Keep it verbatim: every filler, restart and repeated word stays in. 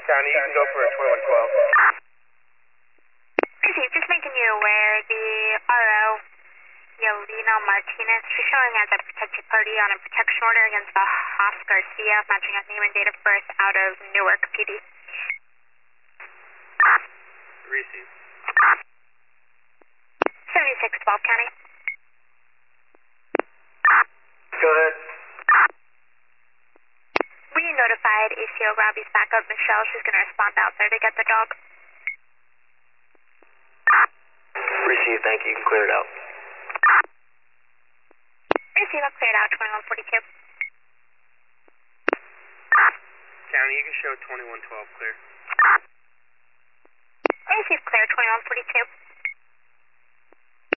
County, you can go for a twenty-one twelve. Receive, just making you aware, the R O, Yelena Martinez, she's showing as a protected party on a protection order against the Haas Garcia, matching up name and date of birth out of Newark P D. Receive. seventy-six twelve County. Go ahead. We notified A C O Robbie's backup, Michelle. She's going to respond out there to get the dog. Receive, thank you. You can clear it out. Receive, I've cleared out twenty-one forty-two. County, you can show twenty-one twelve clear. Receive, clear twenty-one forty-two.